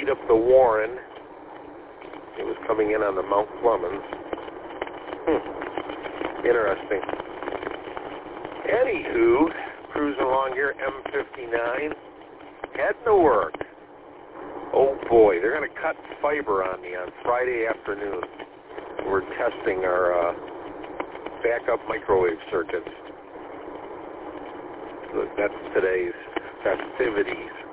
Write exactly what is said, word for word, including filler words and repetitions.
speed up the Warren. It was coming in on the Mount Clemens. Hmm. Interesting. Anywho, cruising along here, M fifty-nine, heading to work. Oh boy, they're going to cut fiber on me on Friday afternoon. We're testing our uh, backup microwave circuits. So that's today's festivities.